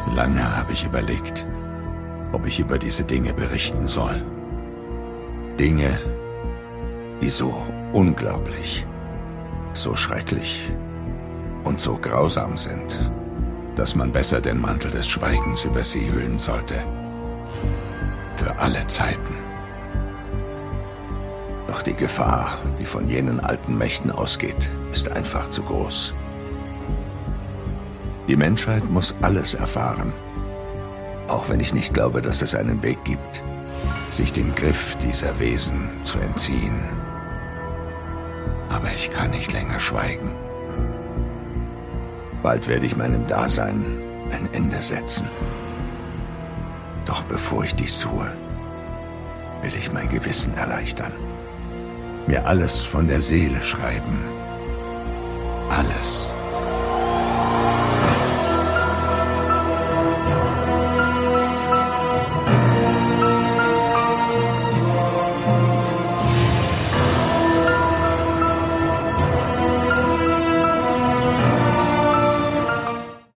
Lange habe ich überlegt, ob ich über diese Dinge berichten soll. Dinge, die so unglaublich, so schrecklich und so grausam sind, dass man besser den Mantel des Schweigens über sie hüllen sollte. Für alle Zeiten. Doch die Gefahr, die von jenen alten Mächten ausgeht, ist einfach zu groß. Die Menschheit muss alles erfahren, auch wenn ich nicht glaube, dass es einen Weg gibt, sich dem Griff dieser Wesen zu entziehen. Aber ich kann nicht länger schweigen. Bald werde ich meinem Dasein ein Ende setzen. Doch bevor ich dies tue, will ich mein Gewissen erleichtern. Mir alles von der Seele schreiben. Alles.